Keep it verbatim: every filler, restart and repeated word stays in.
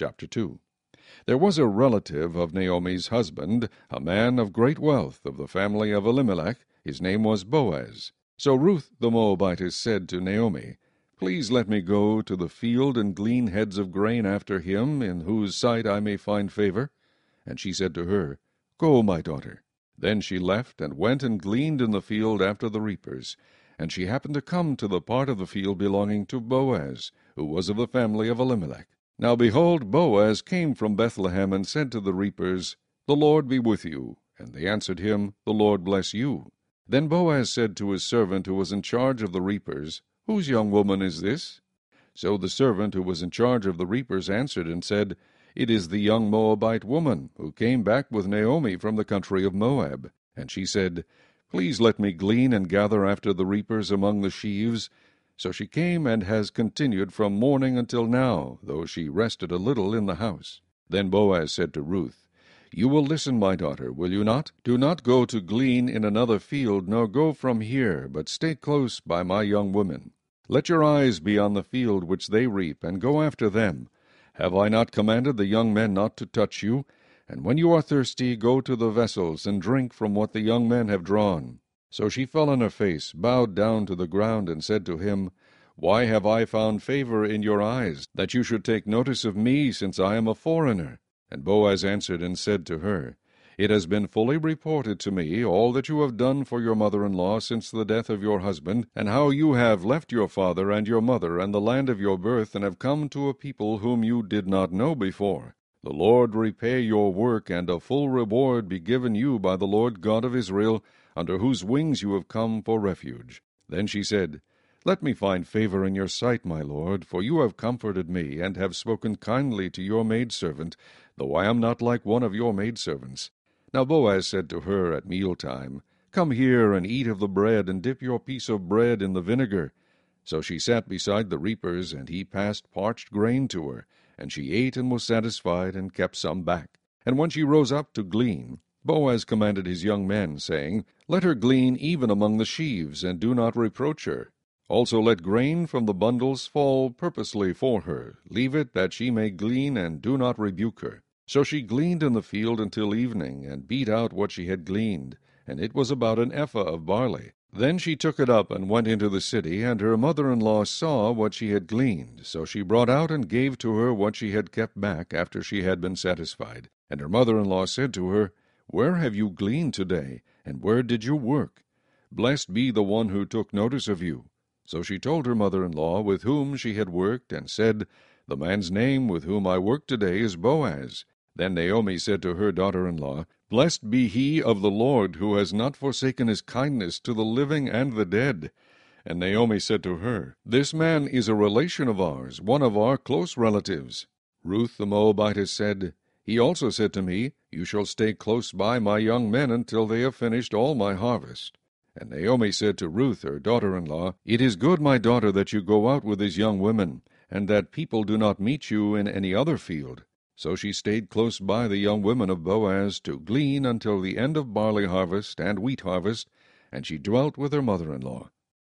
Chapter two. There was a relative of Naomi's husband, a man of great wealth of the family of Elimelech. His name was Boaz. So Ruth the Moabitess said to Naomi, Please let me go to the field and glean heads of grain after him, in whose sight I may find favor. And she said to her, Go, my daughter. Then she left, and went and gleaned in the field after the reapers. And she happened to come to the part of the field belonging to Boaz, who was of the family of Elimelech. Now behold, Boaz came from Bethlehem, and said to the reapers, The Lord be with you. And they answered him, The Lord bless you. Then Boaz said to his servant who was in charge of the reapers, Whose young woman is this? So the servant who was in charge of the reapers answered and said, It is the young Moabite woman, who came back with Naomi from the country of Moab. And she said, Please let me glean and gather after the reapers among the sheaves. So she came and has continued from morning until now, though she rested a little in the house. Then Boaz said to Ruth, You will listen, my daughter, will you not? Do not go to glean in another field, nor go from here, but stay close by my young women. Let your eyes be on the field which they reap, and go after them. Have I not commanded the young men not to touch you? And when you are thirsty, go to the vessels, and drink from what the young men have drawn. So she fell on her face, bowed down to the ground, and said to him, Why have I found favor in your eyes, that you should take notice of me, since I am a foreigner? And Boaz answered and said to her, It has been fully reported to me all that you have done for your mother-in-law since the death of your husband, and how you have left your father and your mother and the land of your birth, and have come to a people whom you did not know before. The Lord repay your work, and a full reward be given you by the Lord God of Israel, under whose wings you have come for refuge. Then she said, Let me find favor in your sight, my lord, for you have comforted me, and have spoken kindly to your maidservant, though I am not like one of your maidservants. Now Boaz said to her at mealtime, Come here and eat of the bread, and dip your piece of bread in the vinegar. So she sat beside the reapers, and he passed parched grain to her, and she ate and was satisfied, and kept some back. And when she rose up to glean, Boaz commanded his young men, saying, Let her glean even among the sheaves, and do not reproach her. Also let grain from the bundles fall purposely for her. Leave it that she may glean, and do not rebuke her. So she gleaned in the field until evening, and beat out what she had gleaned, and it was about an ephah of barley. Then she took it up and went into the city, and her mother-in-law saw what she had gleaned. So she brought out and gave to her what she had kept back after she had been satisfied. And her mother-in-law said to her, Where have you gleaned today, and where did you work? Blessed be the one who took notice of you. So she told her mother-in-law with whom she had worked, and said, The man's name with whom I work today is Boaz. Then Naomi said to her daughter-in-law, Blessed be he of the Lord, who has not forsaken his kindness to the living and the dead. And Naomi said to her, This man is a relation of ours, one of our close relatives. Ruth the Moabitess said, He also said to me, You shall stay close by my young men until they have finished all my harvest. And Naomi said to Ruth her daughter-in-law, It is good, my daughter, that you go out with these young women, and that people do not meet you in any other field. So she stayed close by the young women of Boaz to glean until the end of barley harvest and wheat harvest, and she dwelt with her mother-in-law.